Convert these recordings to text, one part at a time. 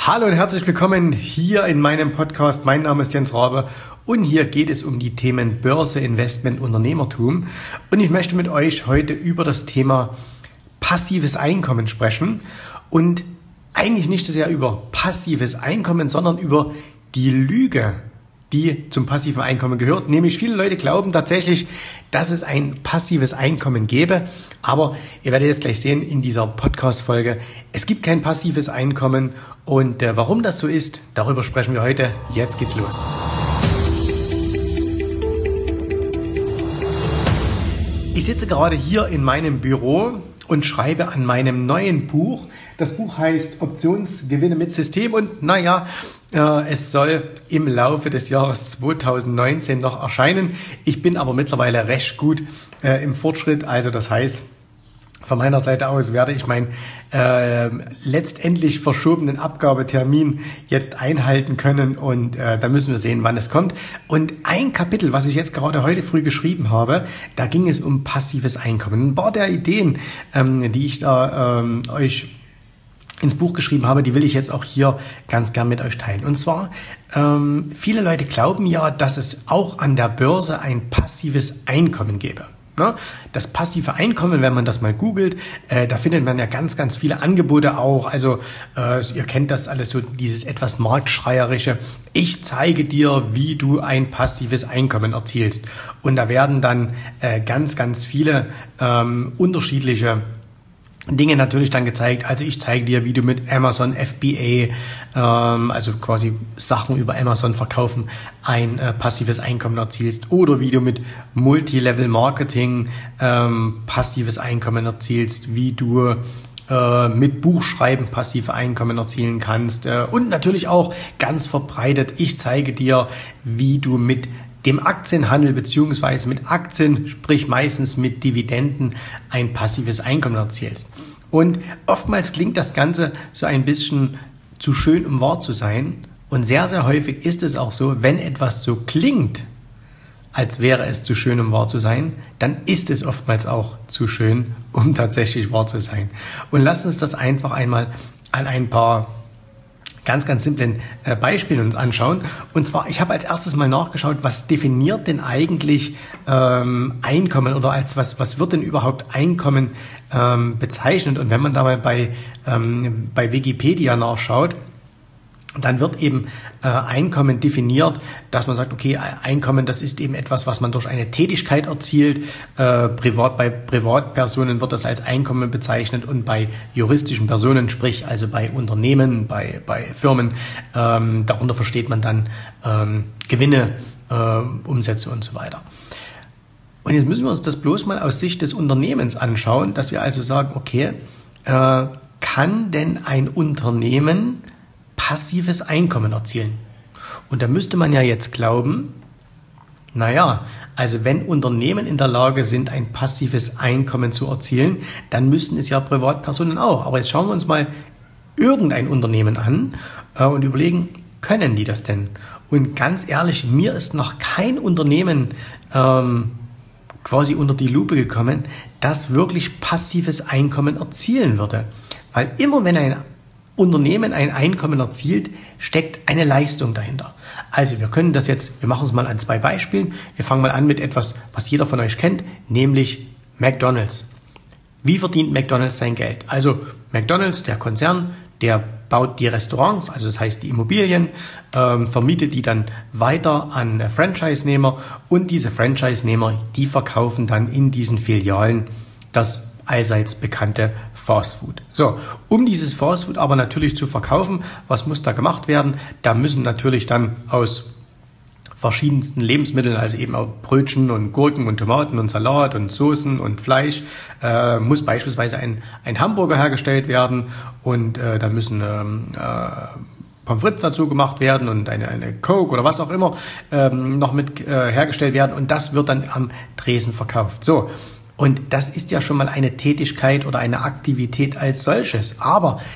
Hallo und herzlich willkommen hier in meinem Podcast. Mein Name ist Jens Rabe und hier geht es um die Themen Börse, Investment, Unternehmertum. Und ich möchte mit euch heute über das Thema passives Einkommen sprechen und eigentlich nicht so sehr über passives Einkommen, sondern über die Lüge, die zum passiven Einkommen gehört. Nämlich viele Leute glauben tatsächlich, dass es ein passives Einkommen gäbe. Aber ihr werdet jetzt gleich sehen in dieser Podcast-Folge, es gibt kein passives Einkommen. Und warum das so ist, darüber sprechen wir heute. Jetzt geht's los. Ich sitze gerade hier in meinem Büro und schreibe an meinem neuen Buch. Das Buch heißt Optionsgewinne mit System und es soll im Laufe des Jahres 2019 noch erscheinen. Ich bin aber mittlerweile recht gut im Fortschritt. Also das heißt, von meiner Seite aus werde ich meinen letztendlich verschobenen Abgabetermin jetzt einhalten können und da müssen wir sehen, wann es kommt. Und ein Kapitel, was ich jetzt gerade heute früh geschrieben habe, da ging es um passives Einkommen. Ein paar der Ideen, die ich da euch ins Buch geschrieben habe, die will ich jetzt auch hier ganz gern mit euch teilen. Und zwar, viele Leute glauben ja, dass es auch an der Börse ein passives Einkommen gäbe. Das passive Einkommen, wenn man das mal googelt, da findet man ja ganz, ganz viele Angebote auch. Also ihr kennt das alles so, dieses etwas marktschreierische. Ich zeige dir, wie du ein passives Einkommen erzielst. Und da werden dann ganz, ganz viele unterschiedliche Dinge natürlich dann gezeigt. Also ich zeige dir, wie du mit Amazon FBA, also quasi Sachen über Amazon verkaufen, ein passives Einkommen erzielst, oder wie du mit Multilevel Marketing passives Einkommen erzielst, wie du mit Buchschreiben passive Einkommen erzielen kannst und natürlich auch ganz verbreitet, ich zeige dir, wie du mit dem Aktienhandel beziehungsweise mit Aktien, sprich meistens mit Dividenden, ein passives Einkommen erzielst. Und oftmals klingt das Ganze so ein bisschen zu schön, um wahr zu sein. Und sehr, sehr häufig ist es auch so, wenn etwas so klingt, als wäre es zu schön, um wahr zu sein, dann ist es oftmals auch zu schön, um tatsächlich wahr zu sein. Und lasst uns das einfach einmal an ein paar ganz, ganz simplen Beispielen uns anschauen. Und zwar, ich habe als erstes mal nachgeschaut, was definiert denn eigentlich Einkommen oder als was wird denn überhaupt Einkommen bezeichnet? Und wenn man da mal bei Wikipedia nachschaut, dann wird eben Einkommen definiert, dass man sagt, okay, Einkommen, das ist eben etwas, was man durch eine Tätigkeit erzielt. Bei Privatpersonen wird das als Einkommen bezeichnet und bei juristischen Personen, sprich also bei Unternehmen, bei Firmen, darunter versteht man dann Gewinne, Umsätze und so weiter. Und jetzt müssen wir uns das bloß mal aus Sicht des Unternehmens anschauen, dass wir also sagen, okay, kann denn ein Unternehmen passives Einkommen erzielen? Und da müsste man ja jetzt glauben, also wenn Unternehmen in der Lage sind, ein passives Einkommen zu erzielen, dann müssten es ja Privatpersonen auch. Aber jetzt schauen wir uns mal irgendein Unternehmen an und überlegen, können die das denn? Und ganz ehrlich, mir ist noch kein Unternehmen quasi unter die Lupe gekommen, das wirklich passives Einkommen erzielen würde. Weil immer wenn ein Unternehmen ein Einkommen erzielt, steckt eine Leistung dahinter. Also wir können das jetzt, wir machen es mal an zwei Beispielen. Wir fangen mal an mit etwas, was jeder von euch kennt, nämlich McDonald's. Wie verdient McDonald's sein Geld? Also McDonald's, der Konzern, der baut die Restaurants, also das heißt die Immobilien, vermietet die dann weiter an Franchise-Nehmer und diese Franchise-Nehmer, die verkaufen dann in diesen Filialen das allseits bekannte Fastfood. So, um dieses Fastfood aber natürlich zu verkaufen, was muss da gemacht werden? Da müssen natürlich dann aus verschiedensten Lebensmitteln, also eben auch Brötchen und Gurken und Tomaten und Salat und Soßen und Fleisch, muss beispielsweise ein Hamburger hergestellt werden und da müssen Pommes frites dazu gemacht werden und eine Coke oder was auch immer noch mit hergestellt werden und das wird dann am Tresen verkauft. So. Und das ist ja schon mal eine Tätigkeit oder eine Aktivität als solches. Aber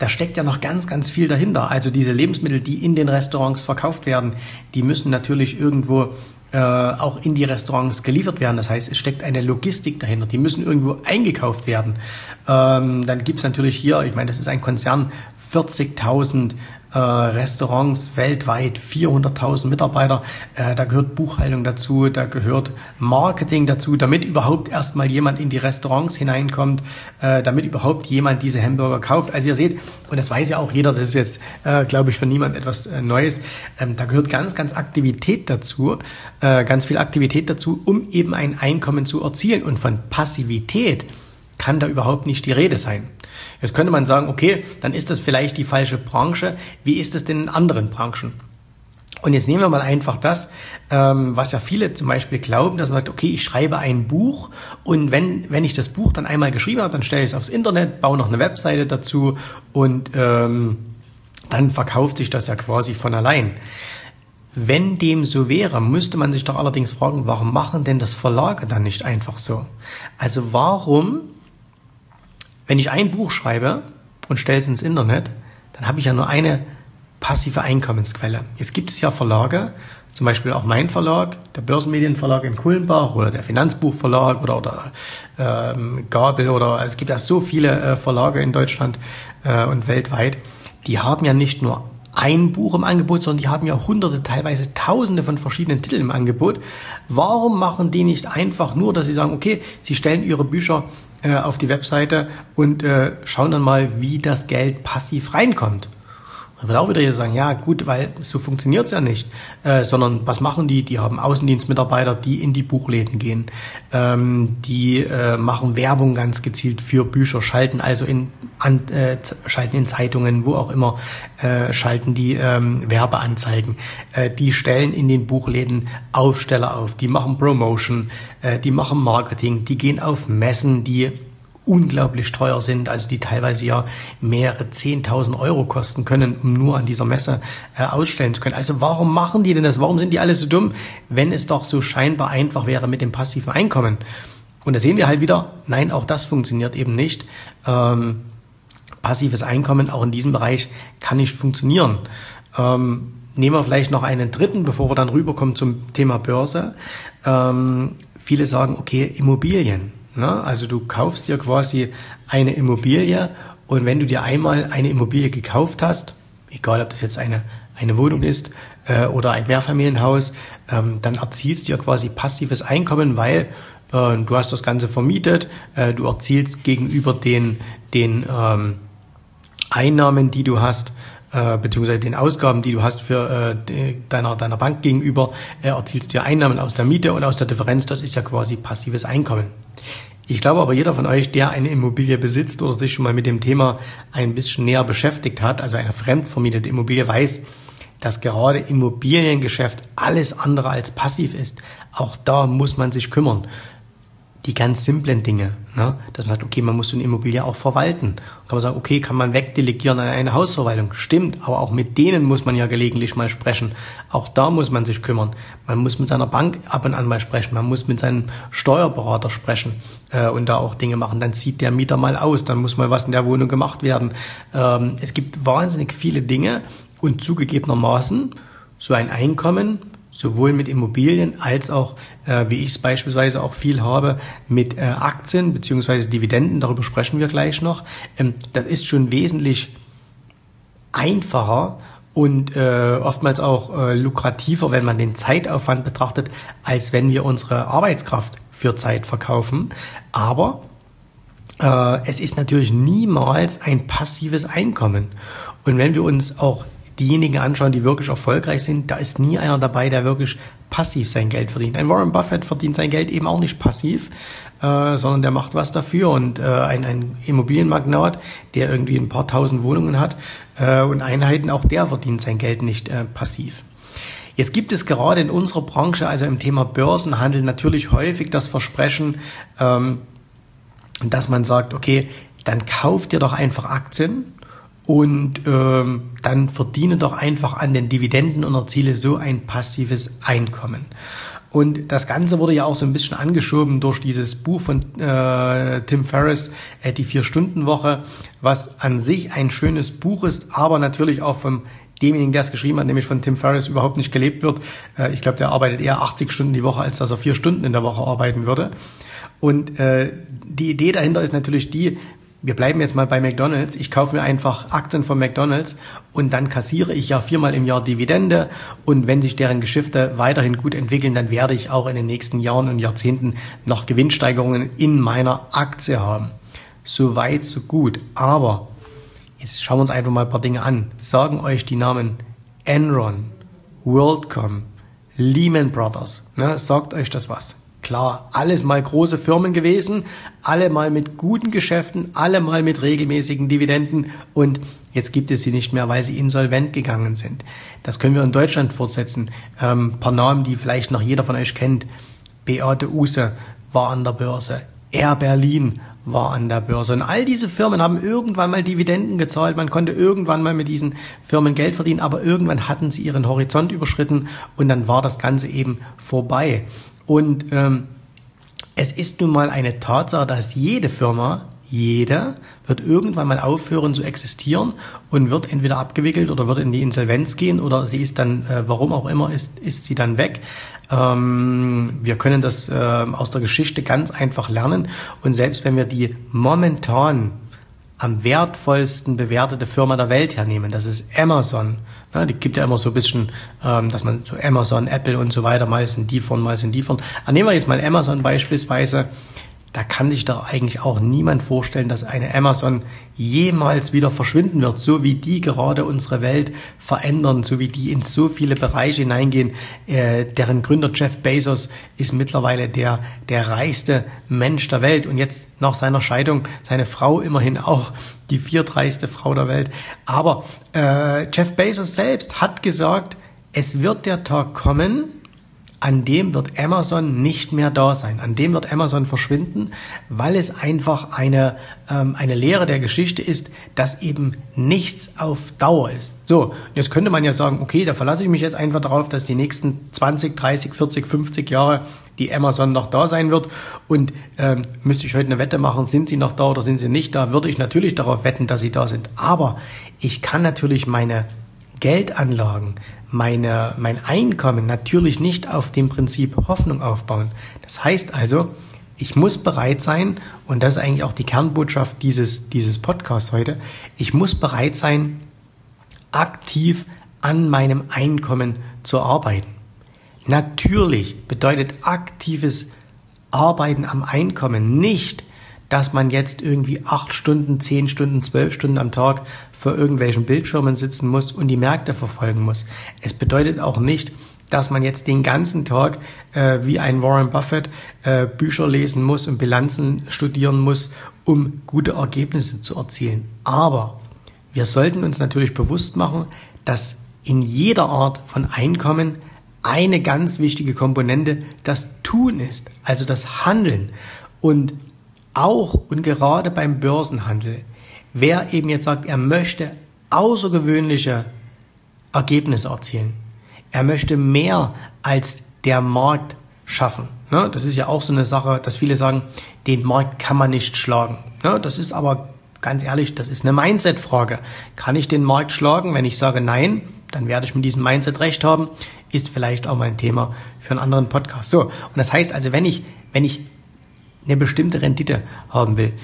da steckt ja noch ganz, ganz viel dahinter. Also diese Lebensmittel, die in den Restaurants verkauft werden, die müssen natürlich irgendwo auch in die Restaurants geliefert werden. Das heißt, es steckt eine Logistik dahinter. Die müssen irgendwo eingekauft werden. Dann gibt's natürlich hier, ich meine, das ist ein Konzern, 40.000 Restaurants weltweit, 400.000 Mitarbeiter. Da gehört Buchhaltung dazu, da gehört Marketing dazu, damit überhaupt erstmal jemand in die Restaurants hineinkommt, damit überhaupt jemand diese Hamburger kauft. Also ihr seht, und das weiß ja auch jeder, das ist jetzt, glaube ich, für niemand etwas Neues, da gehört ganz, ganz Aktivität dazu, ganz viel Aktivität dazu, um eben ein Einkommen zu erzielen. Und von Passivität kann da überhaupt nicht die Rede sein. Jetzt könnte man sagen, okay, dann ist das vielleicht die falsche Branche. Wie ist es denn in anderen Branchen? Und jetzt nehmen wir mal einfach das, was ja viele zum Beispiel glauben, dass man sagt, okay, ich schreibe ein Buch und wenn ich das Buch dann einmal geschrieben habe, dann stelle ich es aufs Internet, baue noch eine Webseite dazu und dann verkauft sich das ja quasi von allein. Wenn dem so wäre, müsste man sich doch allerdings fragen, warum machen denn das Verlage dann nicht einfach so? Also warum, wenn ich ein Buch schreibe und stelle es ins Internet, dann habe ich ja nur eine passive Einkommensquelle. Jetzt gibt es ja Verlage, zum Beispiel auch mein Verlag, der Börsenmedienverlag in Kulmbach oder der Finanzbuchverlag oder Gabel oder es gibt ja so viele Verlage in Deutschland und weltweit, die haben ja nicht nur ein Buch im Angebot, sondern die haben ja hunderte, teilweise tausende von verschiedenen Titeln im Angebot. Warum machen die nicht einfach nur, dass sie sagen, okay, sie stellen ihre Bücher auf die Webseite und schauen dann mal, wie das Geld passiv reinkommt? Dann wird auch wieder hier sagen, ja gut, weil so funktioniert's ja nicht, sondern was machen die? Die haben Außendienstmitarbeiter, die in die Buchläden gehen, die machen Werbung ganz gezielt für Bücher, schalten also schalten in Zeitungen, wo auch immer, schalten die Werbeanzeigen, die stellen in den Buchläden Aufsteller auf, die machen Promotion, die machen Marketing, die gehen auf Messen, die unglaublich teuer sind, also die teilweise ja mehrere 10.000 Euro kosten können, um nur an dieser Messe ausstellen zu können. Also warum machen die denn das? Warum sind die alle so dumm, wenn es doch so scheinbar einfach wäre mit dem passiven Einkommen? Und da sehen wir halt wieder, nein, auch das funktioniert eben nicht. Passives Einkommen auch in diesem Bereich kann nicht funktionieren. Nehmen wir vielleicht noch einen dritten, bevor wir dann rüberkommen zum Thema Börse. Viele sagen, okay, Immobilien. Also du kaufst dir quasi eine Immobilie und wenn du dir einmal eine Immobilie gekauft hast, egal ob das jetzt eine Wohnung ist oder ein Mehrfamilienhaus, dann erzielst du ja quasi passives Einkommen, weil du hast das Ganze vermietet, du erzielst gegenüber den Einnahmen, die du hast, beziehungsweise den Ausgaben, die du hast für deiner Bank gegenüber, erzielst du ja Einnahmen aus der Miete und aus der Differenz, das ist ja quasi passives Einkommen. Ich glaube aber, jeder von euch, der eine Immobilie besitzt oder sich schon mal mit dem Thema ein bisschen näher beschäftigt hat, also eine fremdvermietete Immobilie, weiß, dass gerade Immobiliengeschäft alles andere als passiv ist. Auch da muss man sich kümmern. Die ganz simplen Dinge, ne? Dass man sagt, okay, man muss so eine Immobilie auch verwalten. Kann man sagen, okay, kann man wegdelegieren an eine Hausverwaltung? Stimmt, aber auch mit denen muss man ja gelegentlich mal sprechen. Auch da muss man sich kümmern. Man muss mit seiner Bank ab und an mal sprechen. Man muss mit seinem Steuerberater sprechen und da auch Dinge machen. Dann zieht der Mieter mal aus, dann muss mal was in der Wohnung gemacht werden. Es gibt wahnsinnig viele Dinge und zugegebenermaßen so ein Einkommen, sowohl mit Immobilien als auch, wie ich es beispielsweise auch viel habe, mit Aktien bzw. Dividenden, darüber sprechen wir gleich noch. Das ist schon wesentlich einfacher und oftmals auch lukrativer, wenn man den Zeitaufwand betrachtet, als wenn wir unsere Arbeitskraft für Zeit verkaufen. Aber es ist natürlich niemals ein passives Einkommen. Und wenn wir uns auch diejenigen anschauen, die wirklich erfolgreich sind, da ist nie einer dabei, der wirklich passiv sein Geld verdient. Ein Warren Buffett verdient sein Geld eben auch nicht passiv, sondern der macht was dafür. Und ein Immobilienmagnat, der irgendwie ein paar tausend Wohnungen hat und Einheiten, auch der verdient sein Geld nicht passiv. Jetzt gibt es gerade in unserer Branche, also im Thema Börsenhandel, natürlich häufig das Versprechen, dass man sagt, okay, dann kauft ihr doch einfach Aktien und dann verdiene doch einfach an den Dividenden und erziele so ein passives Einkommen. Und das Ganze wurde ja auch so ein bisschen angeschoben durch dieses Buch von Tim Ferriss, die 4-Stunden-Woche, was an sich ein schönes Buch ist, aber natürlich auch vom demjenigen, der es geschrieben hat, nämlich von Tim Ferriss, überhaupt nicht gelebt wird. Ich glaube, der arbeitet eher 80 Stunden die Woche, als dass er 4 Stunden in der Woche arbeiten würde. Und die Idee dahinter ist natürlich die, wir bleiben jetzt mal bei McDonald's. Ich kaufe mir einfach Aktien von McDonald's und dann kassiere ich ja 4-mal im Jahr Dividende. Und wenn sich deren Geschäfte weiterhin gut entwickeln, dann werde ich auch in den nächsten Jahren und Jahrzehnten noch Gewinnsteigerungen in meiner Aktie haben. So weit, so gut. Aber jetzt schauen wir uns einfach mal ein paar Dinge an. Sagen euch die Namen Enron, WorldCom, Lehman Brothers. Ne, sagt euch das was? Klar, alles mal große Firmen gewesen, alle mal mit guten Geschäften, alle mal mit regelmäßigen Dividenden und jetzt gibt es sie nicht mehr, weil sie insolvent gegangen sind. Das können wir in Deutschland fortsetzen. Ein paar Namen, die vielleicht noch jeder von euch kennt. Beate Uhse war an der Börse, Air Berlin war an der Börse und all diese Firmen haben irgendwann mal Dividenden gezahlt. Man konnte irgendwann mal mit diesen Firmen Geld verdienen, aber irgendwann hatten sie ihren Horizont überschritten und dann war das Ganze eben vorbei. Und es ist nun mal eine Tatsache, dass jede Firma, jede, wird irgendwann mal aufhören zu existieren und wird entweder abgewickelt oder wird in die Insolvenz gehen oder sie ist dann, warum auch immer, ist sie dann weg. Wir können das aus der Geschichte ganz einfach lernen und selbst wenn wir die momentan am wertvollsten bewertete Firma der Welt hernehmen, das ist Amazon. Ja, die gibt ja immer so ein bisschen, dass man so Amazon, Apple und so weiter, mal sind die von. Nehmen wir jetzt mal Amazon beispielsweise. Da kann sich doch eigentlich auch niemand vorstellen, dass eine Amazon jemals wieder verschwinden wird, so wie die gerade unsere Welt verändern, so wie die in so viele Bereiche hineingehen. Deren Gründer Jeff Bezos ist mittlerweile der reichste Mensch der Welt und jetzt nach seiner Scheidung seine Frau immerhin auch die 4. Frau der Welt. Aber Jeff Bezos selbst hat gesagt, es wird der Tag kommen, an dem wird Amazon nicht mehr da sein. An dem wird Amazon verschwinden, weil es einfach eine Lehre der Geschichte ist, dass eben nichts auf Dauer ist. So, jetzt könnte man ja sagen, okay, da verlasse ich mich jetzt einfach darauf, dass die nächsten 20, 30, 40, 50 Jahre die Amazon noch da sein wird und müsste ich heute eine Wette machen, sind sie noch da oder sind sie nicht da, würde ich natürlich darauf wetten, dass sie da sind. Aber ich kann natürlich meine Geldanlagen, mein Einkommen natürlich nicht auf dem Prinzip Hoffnung aufbauen. Das heißt also, ich muss bereit sein, und das ist eigentlich auch die Kernbotschaft dieses Podcasts heute, ich muss bereit sein, aktiv an meinem Einkommen zu arbeiten. Natürlich bedeutet aktives Arbeiten am Einkommen nicht, dass man jetzt irgendwie 8 Stunden, 10 Stunden, 12 Stunden am Tag vor irgendwelchen Bildschirmen sitzen muss und die Märkte verfolgen muss. Es bedeutet auch nicht, dass man jetzt den ganzen Tag wie ein Warren Buffett Bücher lesen muss und Bilanzen studieren muss, um gute Ergebnisse zu erzielen. Aber wir sollten uns natürlich bewusst machen, dass in jeder Art von Einkommen eine ganz wichtige Komponente das Tun ist, also das Handeln. Und auch und gerade beim Börsenhandel, wer eben jetzt sagt, er möchte außergewöhnliche Ergebnisse erzielen, er möchte mehr als der Markt schaffen. Ne? Das ist ja auch so eine Sache, dass viele sagen, den Markt kann man nicht schlagen. Ne? Das ist aber ganz ehrlich, das ist eine Mindset-Frage. Kann ich den Markt schlagen? Wenn ich sage nein, dann werde ich mit diesem Mindset recht haben. Ist vielleicht auch mal ein Thema für einen anderen Podcast. So, und das heißt also, wenn ich eine bestimmte Rendite haben will.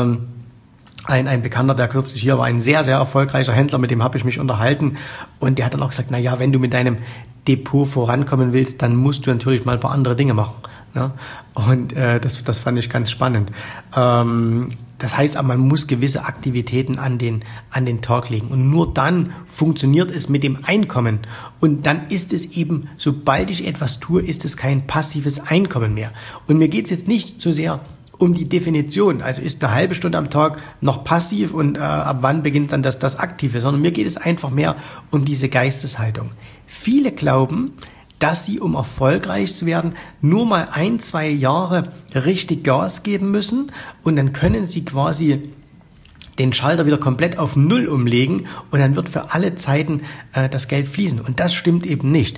Ein Bekannter, der kürzlich hier war, ein sehr, sehr erfolgreicher Händler, mit dem habe ich mich unterhalten und der hat dann auch gesagt, wenn du mit deinem Depot vorankommen willst, dann musst du natürlich mal ein paar andere Dinge machen. Ne? Und das fand ich ganz spannend. Das heißt aber, man muss gewisse Aktivitäten an den Tag legen und nur dann funktioniert es mit dem Einkommen und dann ist es eben, sobald ich etwas tue, ist es kein passives Einkommen mehr. Und mir geht es jetzt nicht so sehr um die Definition, also ist eine halbe Stunde am Tag noch passiv und ab wann beginnt dann das Aktive, sondern mir geht es einfach mehr um diese Geisteshaltung. Viele glauben, dass sie, um erfolgreich zu werden, nur mal 1-2 Jahre richtig Gas geben müssen und dann können sie quasi den Schalter wieder komplett auf Null umlegen und dann wird für alle Zeiten das Geld fließen. Und das stimmt eben nicht.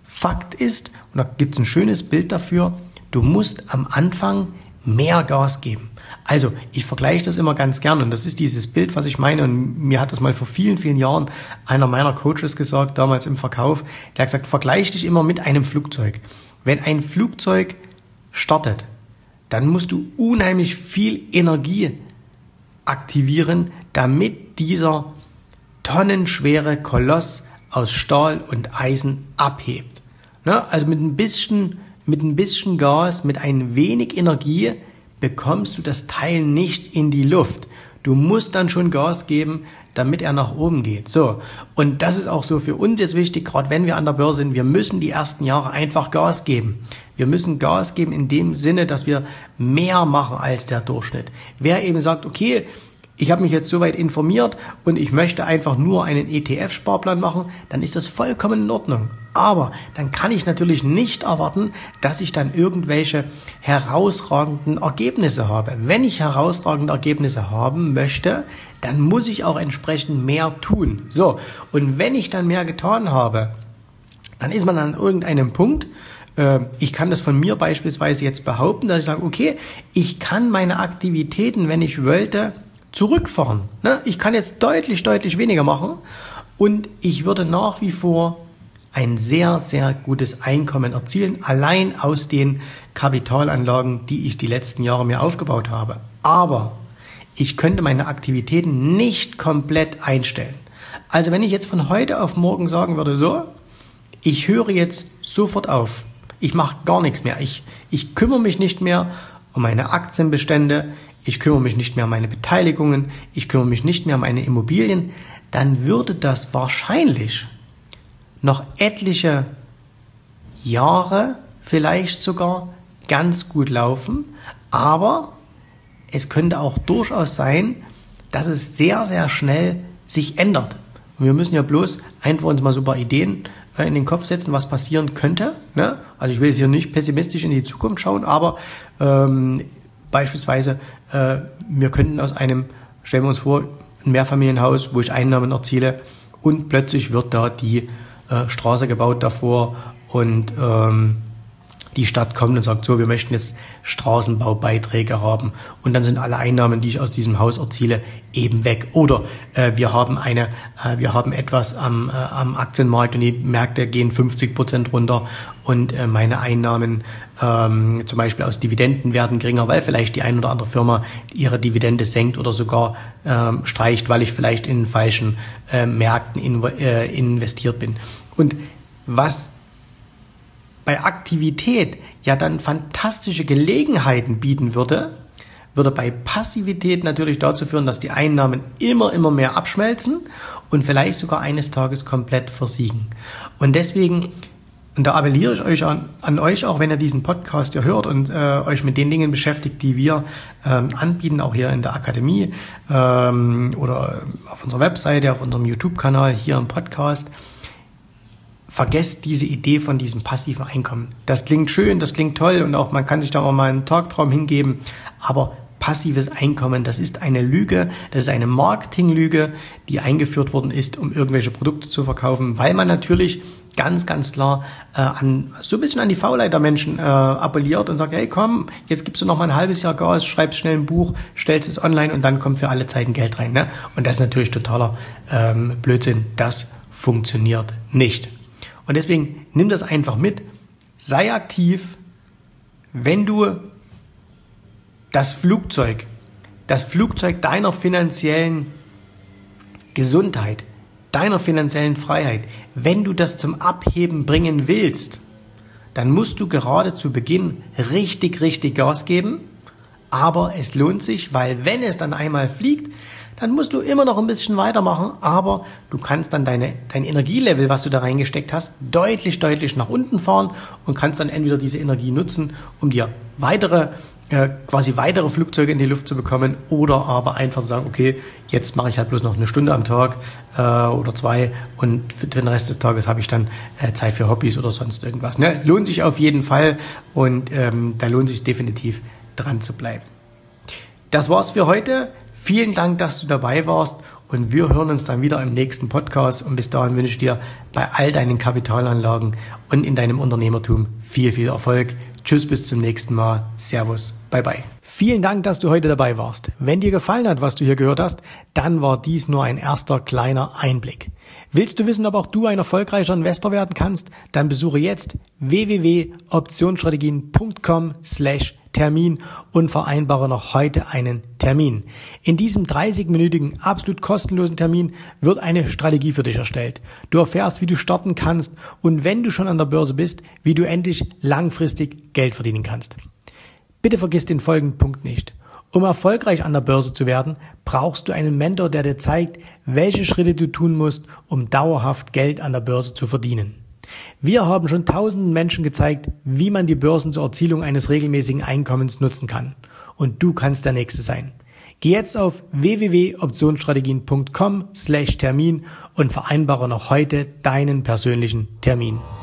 Fakt ist, und da gibt es ein schönes Bild dafür, du musst am Anfang mehr Gas geben. Also, ich vergleiche das immer ganz gern und das ist dieses Bild, was ich meine, und mir hat das mal vor vielen, vielen Jahren einer meiner Coaches gesagt, damals im Verkauf, der hat gesagt, vergleich dich immer mit einem Flugzeug. Wenn ein Flugzeug startet, dann musst du unheimlich viel Energie aktivieren, damit dieser tonnenschwere Koloss aus Stahl und Eisen abhebt. Also mit ein bisschen Gas, mit ein wenig Energie bekommst du das Teil nicht in die Luft. Du musst dann schon Gas geben, damit er nach oben geht. So. Und das ist auch so für uns jetzt wichtig, gerade wenn wir an der Börse sind. Wir müssen die ersten Jahre einfach Gas geben. Wir müssen Gas geben in dem Sinne, dass wir mehr machen als der Durchschnitt. Wer eben sagt, okay, ich habe mich jetzt soweit informiert und ich möchte einfach nur einen ETF-Sparplan machen, dann ist das vollkommen in Ordnung. Aber dann kann ich natürlich nicht erwarten, dass ich dann irgendwelche herausragenden Ergebnisse habe. Wenn ich herausragende Ergebnisse haben möchte, dann muss ich auch entsprechend mehr tun. So, und wenn ich dann mehr getan habe, dann ist man an irgendeinem Punkt, ich kann das von mir beispielsweise jetzt behaupten, dass ich sage, okay, ich kann meine Aktivitäten, wenn ich wollte, zurückfahren. Ich kann jetzt deutlich weniger machen und ich würde nach wie vor ein sehr, sehr gutes Einkommen erzielen, allein aus den Kapitalanlagen, die ich die letzten Jahre mir aufgebaut habe. Aber ich könnte meine Aktivitäten nicht komplett einstellen. Also wenn ich jetzt von heute auf morgen sagen würde, so, ich höre jetzt sofort auf, ich mache gar nichts mehr, ich kümmere mich nicht mehr um meine Aktienbestände, ich kümmere mich nicht mehr um meine Beteiligungen, ich kümmere mich nicht mehr um meine Immobilien, dann würde das wahrscheinlich noch etliche Jahre, vielleicht sogar ganz gut laufen, aber es könnte auch durchaus sein, dass es sehr, sehr schnell sich ändert. Und wir müssen ja bloß einfach uns mal so ein paar Ideen in den Kopf setzen, was passieren könnte. Also ich will jetzt hier nicht pessimistisch in die Zukunft schauen, aber beispielsweise, wir könnten stellen wir uns vor, ein Mehrfamilienhaus, wo ich Einnahmen erziele und plötzlich wird da die Straße gebaut davor und die Stadt kommt und sagt so, wir möchten jetzt Straßenbaubeiträge haben und dann sind alle Einnahmen, die ich aus diesem Haus erziele, eben weg. Oder wir haben etwas am Aktienmarkt und die Märkte gehen 50% runter und meine Einnahmen zum Beispiel aus Dividenden werden geringer, weil vielleicht die ein oder andere Firma ihre Dividende senkt oder sogar streicht, weil ich vielleicht in falschen Märkten investiert bin. Und was bei Aktivität ja dann fantastische Gelegenheiten bieten würde bei Passivität natürlich dazu führen, dass die Einnahmen immer mehr abschmelzen und vielleicht sogar eines Tages komplett versiegen. Und deswegen, und da appelliere ich euch an euch, auch wenn ihr diesen Podcast hier hört und euch mit den Dingen beschäftigt, die wir anbieten, auch hier in der Akademie oder auf unserer Webseite, auf unserem YouTube-Kanal, hier im Podcast. Vergesst diese Idee von diesem passiven Einkommen. Das klingt schön, das klingt toll und auch man kann sich da auch mal einen Tagtraum hingeben, aber passives Einkommen, das ist eine Lüge, das ist eine Marketinglüge, die eingeführt worden ist, um irgendwelche Produkte zu verkaufen, weil man natürlich ganz klar so ein bisschen an die Faulheit der Menschen appelliert und sagt, hey komm, jetzt gibst du noch mal ein halbes Jahr Gas, schreibst schnell ein Buch, stellst es online und dann kommt für alle Zeiten Geld rein. Ne? Und das ist natürlich totaler Blödsinn, das funktioniert nicht. Und deswegen nimm das einfach mit, sei aktiv, wenn du das Flugzeug deiner finanziellen Gesundheit, deiner finanziellen Freiheit, wenn du das zum Abheben bringen willst, dann musst du gerade zu Beginn richtig Gas geben, aber es lohnt sich, weil wenn es dann einmal fliegt, dann musst du immer noch ein bisschen weitermachen, aber du kannst dann dein Energielevel, was du da reingesteckt hast, deutlich nach unten fahren und kannst dann entweder diese Energie nutzen, um dir weitere Flugzeuge in die Luft zu bekommen oder aber einfach sagen, okay, jetzt mache ich halt bloß noch eine Stunde am Tag oder 2 und für den Rest des Tages habe ich dann Zeit für Hobbys oder sonst irgendwas. Ne? Lohnt sich auf jeden Fall und da lohnt sich definitiv dran zu bleiben. Das war's für heute. Vielen Dank, dass du dabei warst und wir hören uns dann wieder im nächsten Podcast und bis dahin wünsche ich dir bei all deinen Kapitalanlagen und in deinem Unternehmertum viel, viel Erfolg. Tschüss, bis zum nächsten Mal. Servus, bye bye. Vielen Dank, dass du heute dabei warst. Wenn dir gefallen hat, was du hier gehört hast, dann war dies nur ein erster kleiner Einblick. Willst du wissen, ob auch du ein erfolgreicher Investor werden kannst? Dann besuche jetzt www.optionsstrategien.com/Termin und vereinbare noch heute einen Termin. In diesem 30-minütigen, absolut kostenlosen Termin wird eine Strategie für dich erstellt. Du erfährst, wie du starten kannst und wenn du schon an der Börse bist, wie du endlich langfristig Geld verdienen kannst. Bitte vergiss den folgenden Punkt nicht. Um erfolgreich an der Börse zu werden, brauchst du einen Mentor, der dir zeigt, welche Schritte du tun musst, um dauerhaft Geld an der Börse zu verdienen. Wir haben schon tausenden Menschen gezeigt, wie man die Börsen zur Erzielung eines regelmäßigen Einkommens nutzen kann. Und du kannst der Nächste sein. Geh jetzt auf www.optionsstrategien.com/Termin und vereinbare noch heute deinen persönlichen Termin.